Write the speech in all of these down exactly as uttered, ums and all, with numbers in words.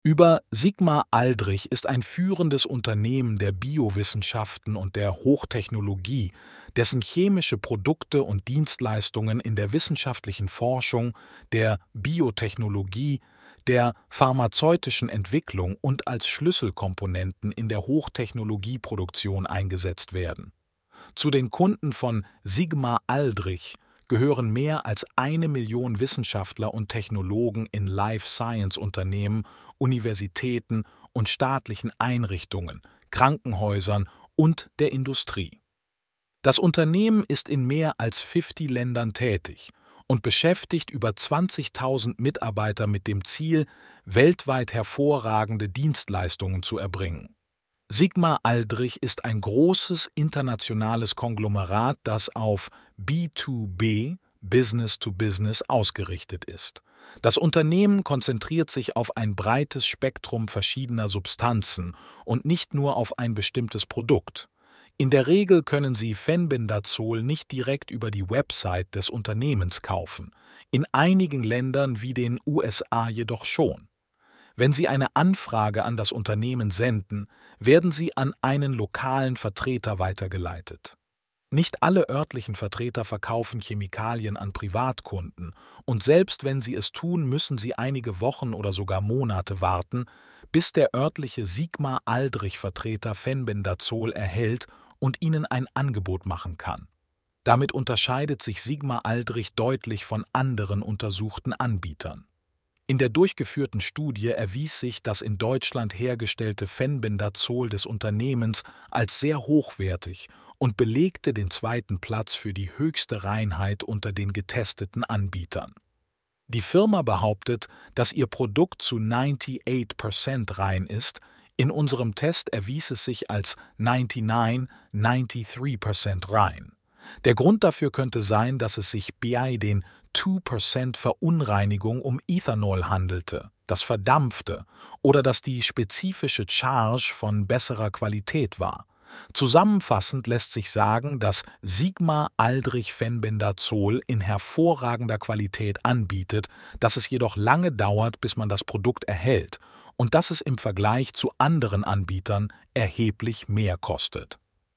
Über Sigma Aldrich ist ein führendes Unternehmen der Biowissenschaften und der Hochtechnologie, dessen chemische Produkte und Dienstleistungen in der wissenschaftlichen Forschung, der Biotechnologie, der pharmazeutischen Entwicklung und als Schlüsselkomponenten in der Hochtechnologieproduktion eingesetzt werden. Zu den Kunden von Sigma Aldrich gehören mehr als eine Million Wissenschaftler und Technologen in Life-Science-Unternehmen, Universitäten und staatlichen Einrichtungen, Krankenhäusern und der Industrie. Das Unternehmen ist in mehr als fünfzig Ländern tätig und beschäftigt über zwanzigtausend Mitarbeiter mit dem Ziel, weltweit hervorragende Dienstleistungen zu erbringen. Sigma Aldrich ist ein großes internationales Konglomerat, das auf B zwei B, Business to Business, ausgerichtet ist. Das Unternehmen konzentriert sich auf ein breites Spektrum verschiedener Substanzen und nicht nur auf ein bestimmtes Produkt. In der Regel können Sie Fenbendazol nicht direkt über die Website des Unternehmens kaufen, in einigen Ländern wie den U S A jedoch schon. Wenn Sie eine Anfrage an das Unternehmen senden, werden Sie an einen lokalen Vertreter weitergeleitet. Nicht alle örtlichen Vertreter verkaufen Chemikalien an Privatkunden, und selbst wenn sie es tun, müssen sie einige Wochen oder sogar Monate warten, bis der örtliche Sigma Aldrich-Vertreter Fenbendazol erhält und Ihnen ein Angebot machen kann. Damit unterscheidet sich Sigma Aldrich deutlich von anderen untersuchten Anbietern. In der durchgeführten Studie erwies sich das in Deutschland hergestellte Fenbendazol des Unternehmens als sehr hochwertig und belegte den zweiten Platz für die höchste Reinheit unter den getesteten Anbietern. Die Firma behauptet, dass ihr Produkt zu achtundneunzig Prozent rein ist. In unserem Test erwies es sich als neunundneunzig, dreiundneunzig Prozent rein. Der Grund dafür könnte sein, dass es sich bei den zwei Prozent Verunreinigung um Ethanol handelte, das verdampfte, oder dass die spezifische Charge von besserer Qualität war. Zusammenfassend lässt sich sagen, dass Sigma Aldrich Fenbendazol in hervorragender Qualität anbietet, dass es jedoch lange dauert, bis man das Produkt erhält, und dass es im Vergleich zu anderen Anbietern erheblich mehr kostet.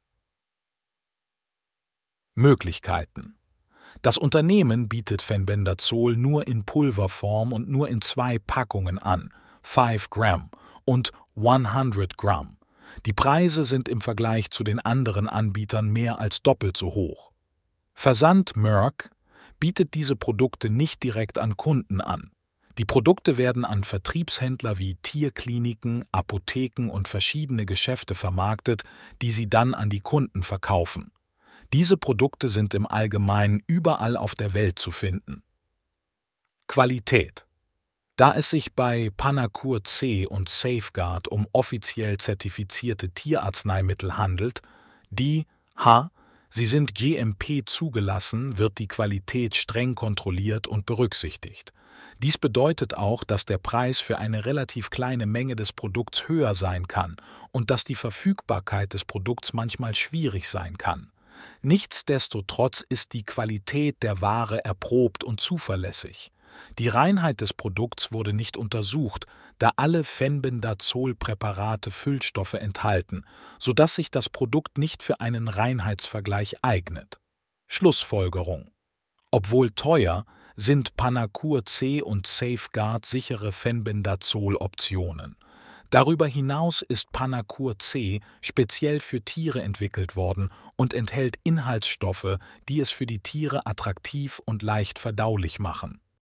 Möglichkeiten: Das Unternehmen bietet Fenbendazol nur in Pulverform und nur in zwei Packungen an, fünf Gramm und hundert Gramm. Die Preise sind im Vergleich zu den anderen Anbietern mehr als doppelt so hoch. Versand: Merck bietet diese Produkte nicht direkt an Kunden an. Die Produkte werden an Vertriebshändler wie Tierkliniken, Apotheken und verschiedene Geschäfte vermarktet, die sie dann an die Kunden verkaufen. Diese Produkte sind im Allgemeinen überall auf der Welt zu finden. Qualität: Da es sich bei Panacur C und Safeguard um offiziell zertifizierte Tierarzneimittel handelt, die H. Sie sind G M P zugelassen, wird die Qualität streng kontrolliert und berücksichtigt. Dies bedeutet auch, dass der Preis für eine relativ kleine Menge des Produkts höher sein kann und dass die Verfügbarkeit des Produkts manchmal schwierig sein kann. Nichtsdestotrotz ist die Qualität der Ware erprobt und zuverlässig. Die Reinheit des Produkts wurde nicht untersucht, da alle Fenbendazol-Präparate Füllstoffe enthalten, sodass sich das Produkt nicht für einen Reinheitsvergleich eignet. Schlussfolgerung: Obwohl teuer, sind Panacur C und Safeguard sichere Fenbendazol-Optionen. Darüber hinaus ist Panacur C speziell für Tiere entwickelt worden und enthält Inhaltsstoffe, die es für die Tiere attraktiv und leicht verdaulich machen.